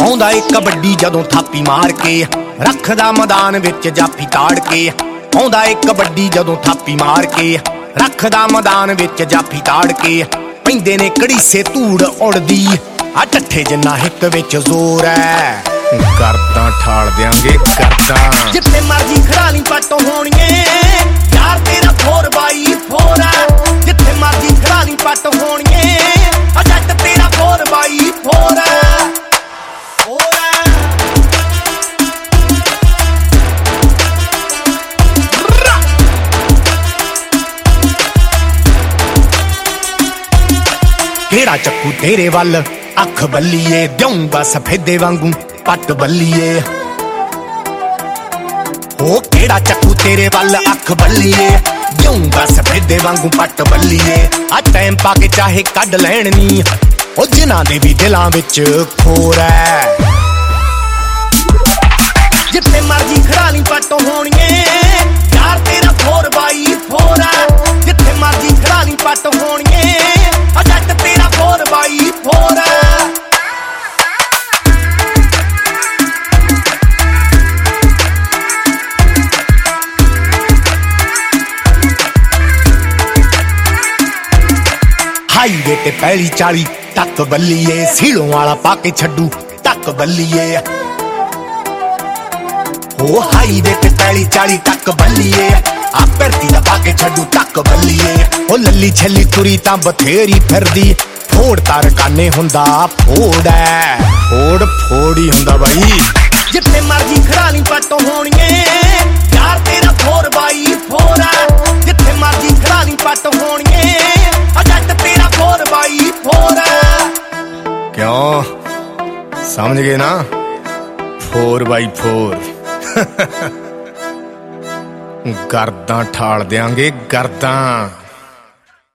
ਆਉਂਦਾ ਏ ਕਬੱਡੀ ਜਦੋਂ ਥਾਪੀ ਮਾਰ ਕੇ, ਰੱਖਦਾ ਮੈਦਾਨ ਵਿੱਚ ਜਾਫੀ ਤਾੜ ਕੇ। ਆਉਂਦਾ ਏ ਕਬੱਡੀ ਜਦੋਂ ਥਾਪੀ ਮਾਰ ਕੇ, ਰੱਖਦਾ ਮੈਦਾਨ ਵਿੱਚ ਜਾਫੀ ਤਾੜ ਕੇ। ਪੈਂਦੇ ਨੇ ਕੜੀਸੇ ਧੂੜ ਉੜਦੀ, ਆ ਟੱਠੇ ਜਿੰਨਾ ਹਿੱਕ ਵਿੱਚ ਜ਼ੋਰ ਐ। ਕਰਦਾਂ ਠਾਲ ਦਿਆਂਗੇ ਕਰਦਾਂ, ਜਿੱਥੇ ਮਰਜੀ ਖੜਾ ਲਈ ਪੱਟ ਹੋਣੀਏ ਯਾਰ ਤੇਰਾ 4x4 ਐ। ਜਿੱਥੇ ਮਰਜੀ ਖੜਾ ਲਈ ਪੱਟ ਹੋਣੀਏ, ਆ ਜੱਟ ਤੇਰਾ 4x4 ਐ। ਕਿਹੜਾ ਚੱਕੂ ਤੇਰੇ ਵੱਲ ਅੱਖ ਬੱਲੀਏ, ਦਿਉਂਗਾ ਸਫੇਦੇ ਵਾਂਗੂ ਪੱਟ ਬੱਲੀਏ। ਉਹ ਕਿਹੜਾ ਚੱਕੂ ਤੇਰੇ ਵੱਲ ਅੱਖ ਬੱਲੀਏ, ਦਿਉਂਗਾ ਸਫੇਦੇ ਵਾਂਗੂ ਪੱਟ ਬੱਲੀਏ। ਆ ਟਾਈਮ ਪਾ ਕੇ ਚਾਹੇ ਕੱਢ ਲੈਣ ਨੀ, ਉਹ ਜਿਨ੍ਹਾਂ ਦੇ ਵੀ ਦਿਲਾਂ ਵਿੱਚ ਖੋਰ ਐ। ਜਿੱਥੇ ਮਰਜੀ ਖੜਾ ਲਈ ਪੱਟ ਹੋਣੀਏ ਯਾਰ ਤੇਰਾ 4x4 ਐ। ਜਿੱਥੇ ਮਰਜੀ ਖੜਾ ਲਈ ਪੱਟ ਹੋਣੀਏ, ਆ ਜੱਟ ਤੇਰਾ 4x4 ਐ। ਹਾਈਵੇ ਤੇ ਪਹਿਲੀ 40 ਟੱਕ ਬੱਲੀਏ, ਸੀਲੋਂ ਵਾਲਾ ਪਾ ਕੇ ਛੱਡੂ ਟੱਕ ਬੱਲੀਏ। ਉਹ ਹਾਈਵੇ ਤੇ ਪਹਿਲੀ 40 ਟੱਕ ਬੱਲੀਏ, ਆ ਭਰਤੀ ਦਾ ਪਾ ਕੇ ਛੱਡੂ ਟੱਕ ਬੱਲੀਏ। ਉਹ ਲੱਲੀ ਛੱਲੀ ਤੁਰੀ ਤਾਂ ਬਥੇਰੀ ਫਿਰਦੀ, ਫੋੜ ਤਾਰ ਕਾਨੇ ਹੁੰਦਾ ਫੋੜ ਐ। ਫੋੜ ਫੋੜ ਹੀ ਹੁੰਦਾ ਬਾਈ। ਜਿੱਥੇ ਮਰਜੀ ਖੜਾ ਲਈ ਪੱਟ ਹੋਣੀਏ ਯਾਰ ਤੇਰਾ 4x4 ਐ। ਜਿੱਥੇ ਮਰਜੀ ਖੜਾ ਲਈ ਪੱਟ ਹੋਣੀਏ, ਆ ਜੱਟ ਤੇਰਾ 4x4 ਐ। ਕਿਉਂ ਸਮਝ ਗਏ ਨਾ? 4x4 ਗਰਦਾਂ ਠਾਲ ਦਿਆਂਗੇ ਗਰਦਾਂ।